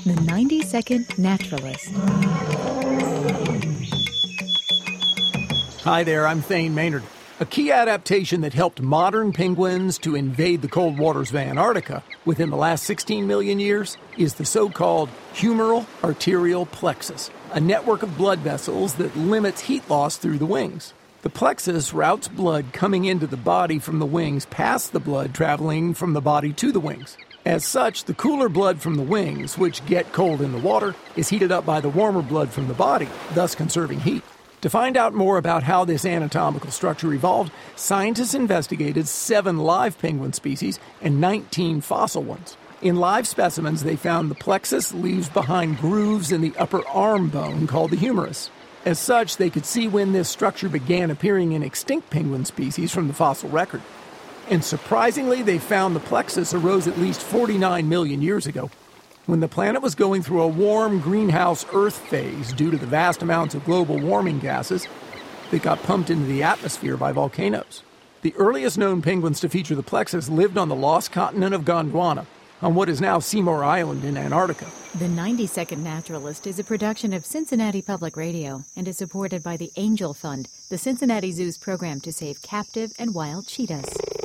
The 90-Second Naturalist. Hi there, I'm Thane Maynard. A key adaptation that helped modern penguins to invade the cold waters of Antarctica within the last 16 million years is the so-called humeral arterial plexus, a network of blood vessels that limits heat loss through the wings. The plexus routes blood coming into the body from the wings past the blood traveling from the body to the wings. As such, the cooler blood from the wings, which get cold in the water, is heated up by the warmer blood from the body, thus conserving heat. To find out more about how this anatomical structure evolved, scientists investigated 7 live penguin species and 19 fossil ones. In live specimens, they found the plexus leaves behind grooves in the upper arm bone called the humerus. As such, they could see when this structure began appearing in extinct penguin species from the fossil record. And surprisingly, they found the plexus arose at least 49 million years ago, when the planet was going through a warm greenhouse Earth phase due to the vast amounts of global warming gases that got pumped into the atmosphere by volcanoes. The earliest known penguins to feature the plexus lived on the lost continent of Gondwana, on what is now Seymour Island in Antarctica. The 90-Second Naturalist is a production of Cincinnati Public Radio and is supported by the Angel Fund, the Cincinnati Zoo's program to save captive and wild cheetahs.